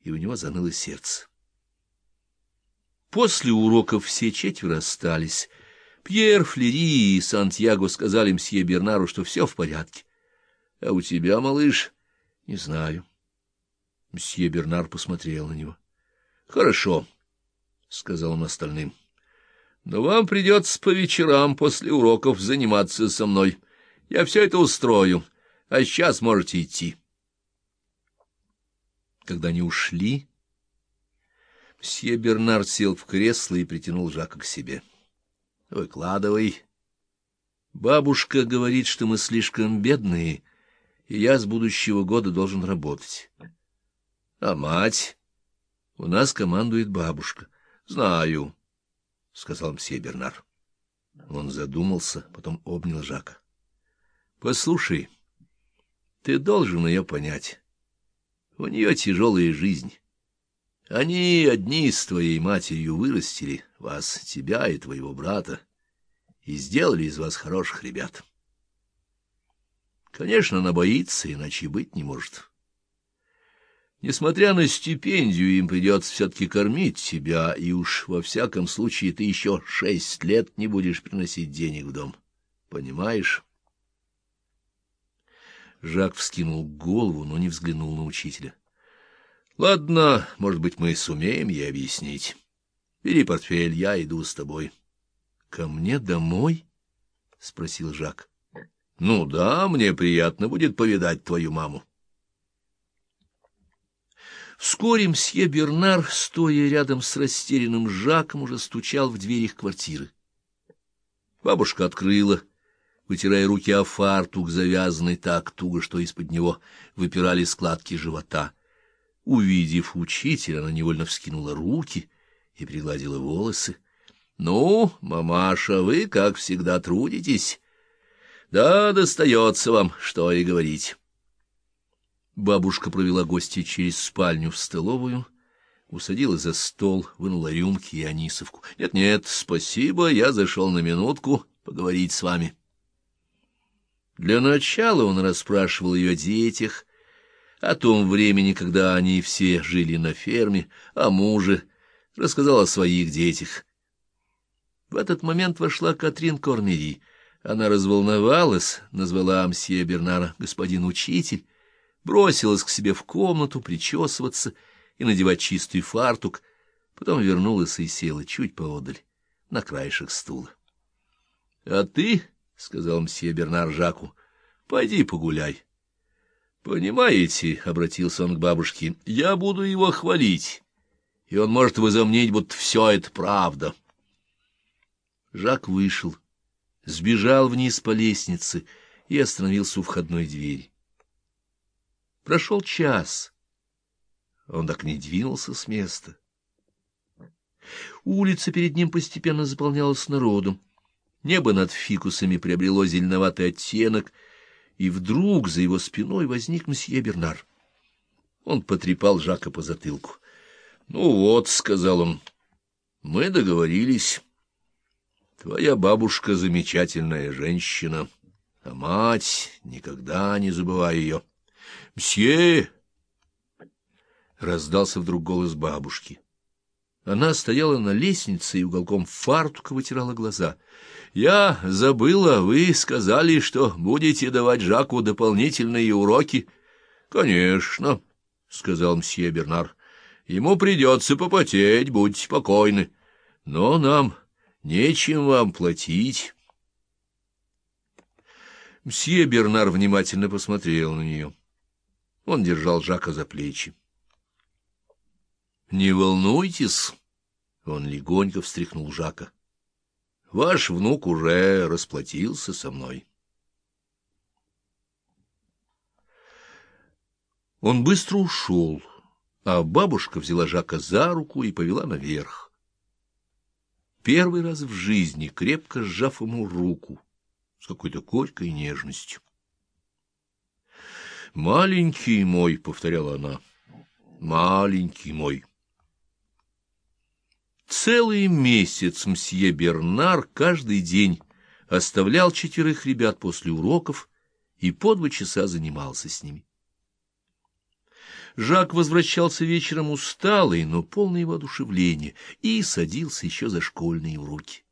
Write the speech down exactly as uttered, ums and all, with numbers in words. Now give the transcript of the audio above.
и у него заныло сердце. После уроков все четверо остались. Пьер, Флери и Сантьяго сказали мсье Бернару, что все в порядке. — А у тебя, малыш? — Не знаю. Мсье Бернар посмотрел на него. — Хорошо, — сказал он остальным. — Но вам придется по вечерам после уроков заниматься со мной. Я все это устрою, а сейчас можете идти. Когда они ушли, мсье Бернар сел в кресло и притянул Жака к себе. — Выкладывай. Бабушка говорит, что мы слишком бедные, и я с будущего года должен работать. — А мать? У нас командует бабушка. — Знаю, — сказал мсье Бернар. Он задумался, потом обнял Жака. — Послушай, ты должен ее понять. У нее тяжелая жизнь. Они одни с твоей матерью вырастили вас, тебя и твоего брата, и сделали из вас хороших ребят. Конечно, она боится, иначе быть не может. Несмотря на стипендию, им придется все-таки кормить тебя, и уж во всяком случае ты еще шесть лет не будешь приносить денег в дом. Понимаешь? Жак вскинул голову, но не взглянул на учителя. — Ладно, может быть, мы сумеем ей объяснить. Бери портфель, я иду с тобой. — Ко мне домой? — спросил Жак. — Ну да, мне приятно будет повидать твою маму. Вскоре мсье Бернар, стоя рядом с растерянным Жаком, уже стучал в дверь их квартиры. Бабушка открыла, вытирая руки о фартук, завязанный так туго, что из-под него выпирали складки живота. Увидев учителя, она невольно вскинула руки и пригладила волосы. — Ну, мамаша, вы, как всегда, трудитесь. Да, достается вам, что и говорить. Бабушка провела гостя через спальню в столовую, усадила за стол, вынула рюмки и анисовку. «Нет, — Нет-нет, спасибо, я зашел на минутку поговорить с вами. Для начала он расспрашивал ее о детях, о том времени, когда они все жили на ферме, о муже, рассказал о своих детях. В этот момент вошла Катрин Корнери. Она разволновалась, назвала мсье Бернара господин учитель, бросилась к себе в комнату причесываться и надевать чистый фартук, потом вернулась и села чуть поодаль, на краешек стула. — А ты, — сказал мсье Бернар Жаку, — пойди погуляй. — Понимаете, — обратился он к бабушке, — я буду его хвалить, и он может возомнить, будто все это правда. Жак вышел, сбежал вниз по лестнице и остановился у входной двери. Прошел час. Он так не двинулся с места. Улица перед ним постепенно заполнялась народом. Небо над фикусами приобрело зеленоватый оттенок, и вдруг за его спиной возник мсье Бернар. Он потрепал Жака по затылку. — Ну вот, — сказал он, — мы договорились. Твоя бабушка замечательная женщина, а мать, никогда не забывай ее. — Мсье! — раздался вдруг голос бабушки. Она стояла на лестнице и уголком фартука вытирала глаза. — Я забыла, вы сказали, что будете давать Жаку дополнительные уроки. — Конечно, — сказал мсье Бернар. — Ему придется попотеть, будьте покойны. Но нам нечем вам платить. Мсье Бернар внимательно посмотрел на нее. Он держал Жака за плечи. — Не волнуйтесь, — он легонько встряхнул Жака. — Ваш внук уже расплатился со мной. Он быстро ушел, а бабушка взяла Жака за руку и повела наверх. Первый раз в жизни крепко сжав ему руку с какой-то горькой нежностью. «Маленький мой», — повторяла она, — «маленький мой». Целый месяц мсье Бернар каждый день оставлял четверых ребят после уроков и по два часа занимался с ними. Жак возвращался вечером усталый, но полный воодушевления, и садился еще за школьные уроки.